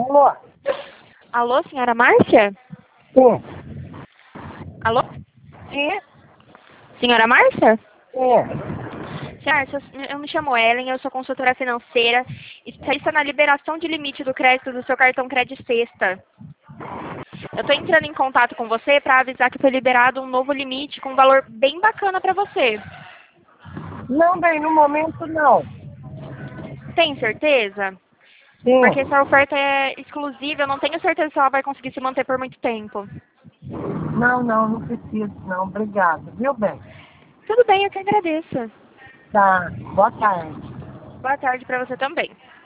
Alô? Alô, senhora Márcia? Sim. Alô? Sim? Senhora Márcia? Sim. Senhora, eu me chamo Ellen, eu sou consultora financeira, especialista na liberação de limite do crédito do seu cartão Crédito Sexta. Eu estou entrando em contato com você para avisar que foi liberado um novo limite com um valor bem bacana para você. Não, bem, no momento não. Tem certeza? Porque Sim. essa oferta é exclusiva, eu não tenho certeza se ela vai conseguir se manter por muito tempo. Não preciso, não. Obrigado. Viu, bem? Tudo bem, eu que agradeço. Tá. Boa tarde. Boa tarde para você também.